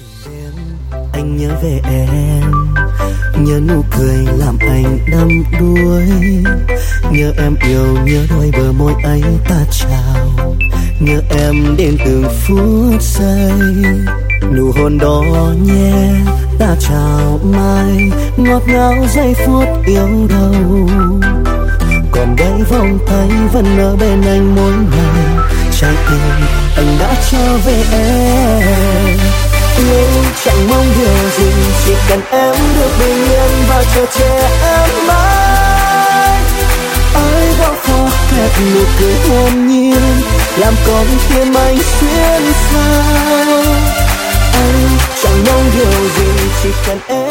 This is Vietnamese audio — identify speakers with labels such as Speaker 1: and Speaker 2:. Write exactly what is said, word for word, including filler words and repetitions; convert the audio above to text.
Speaker 1: Anh nhớ về em, nhớ nụ cười làm anh đắm đuối, nhớ em yêu, nhớ đôi bờ môi ấy ta chào, nhớ em đến từng phút giây, nụ hôn đó nhé ta chào mai, ngọt ngào giây phút yêu đầu. Còn đây vòng tay vẫn ở bên anh mỗi ngày, trái tim anh đã trở về em. Nhưng chẳng mong điều gì, chỉ cần em được bình yên và chờ che em mãi. Ai đó khó khép nụ cười hồn nhiên, làm con tim anh xuyên sao. Anh chẳng mong điều gì, chỉ cần em